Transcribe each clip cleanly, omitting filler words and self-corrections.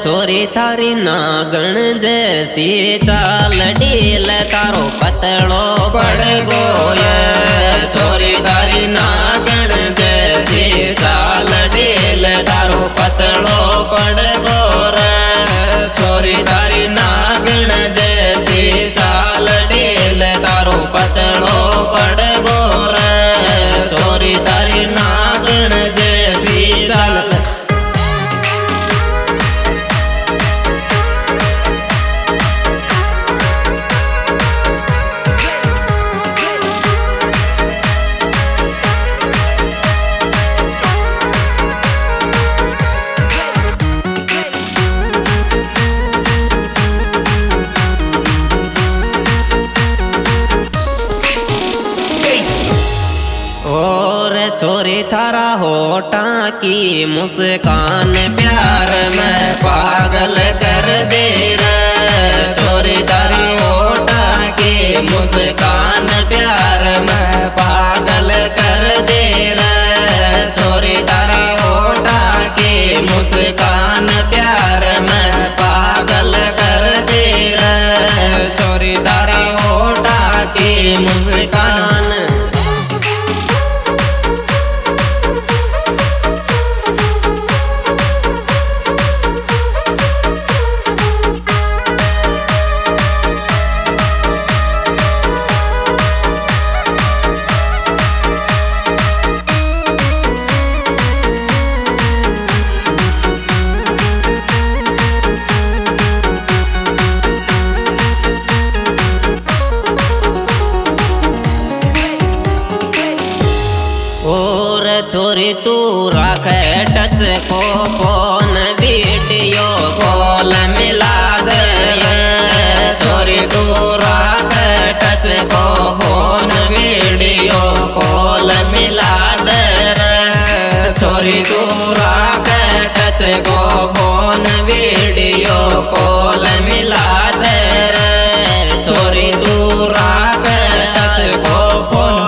छोरी थारी नागण जैसी चाल ढील तारो पतलो पड़ गोया। छोरी थारी नागण जैसी चाल ढील तारो पतलो पड़ गोरा। छोरी थारी नागण जैसी चाल ढील तारो पतलो पड़ गोरा। छोरी थारी नागण जैसी चाल छोरी थारा होठा की मुस्कान प्यार में पागल कर दे रे। छोरी थारी होठा की मुस्कान प्यार में पागल कर दे रे। छोरी थारा होठा की मुस्कान प्यार में पागल कर दे रे। छोरी थारी होठा की मुस्कान छोरी तू राख टच को फोन वीडियो कॉल मिला दे। छोरी तू राख टच को फोन वीडियो कॉल मिला दे रे। छोरी तू राख टच को फोन वीडियो कॉल मिला दे रे। छोरी तू राख टच को फोन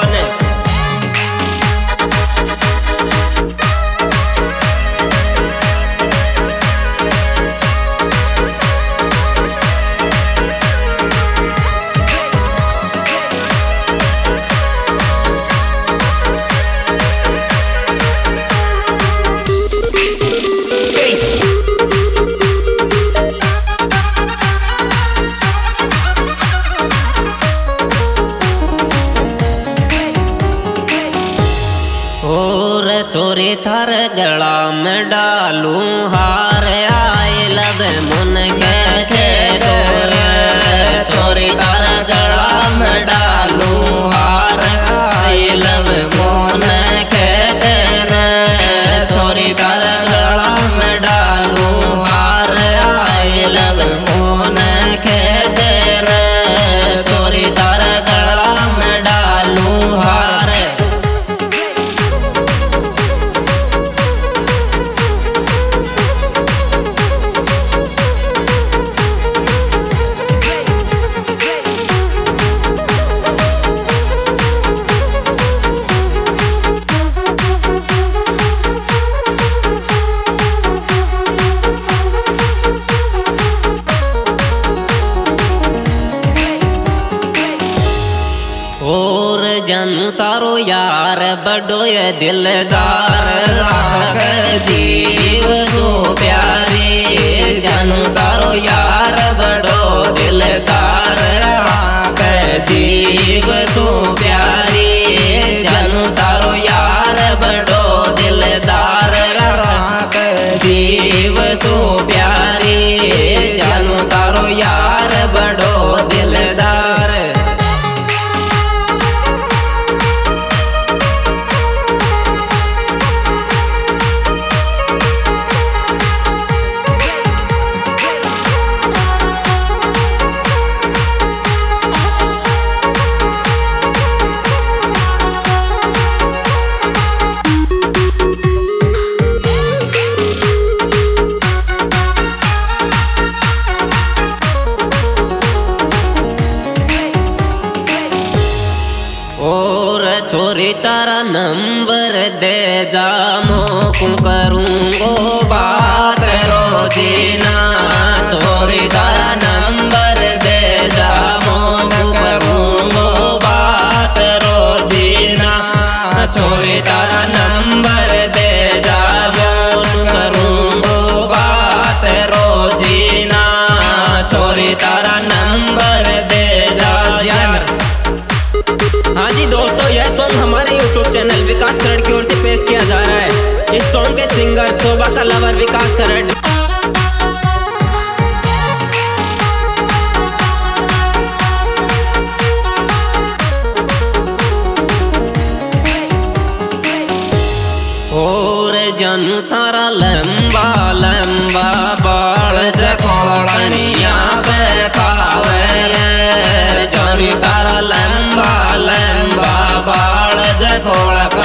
छोरी थार गला में डालू हार आए लब मुन के तोर। छोरी थार गला में डालू हार आए लब मुन के तेरे। छोरी थार गला में डालू हार आए लब मुन के तेरे। छोरी थार गला में डालू हार जानू तारो यार बड़ो ये दिलदार राख जीव सो प्यारी। जानू तारो यार बड़ो दिलदार राख जीव सो प्यारी। जानू तारो यार बड़ो दिलदार राख जीव सो प्यारी। जानू तारो यार बड़ो दिलदार इस सॉन्ग के सिंगर शोभा का लवर विकास करड। और जानू तारा लंबा लंबा बाल जकोड़निया पे पावे रे, जानू तारा लंबा लंबा बाल जकोड़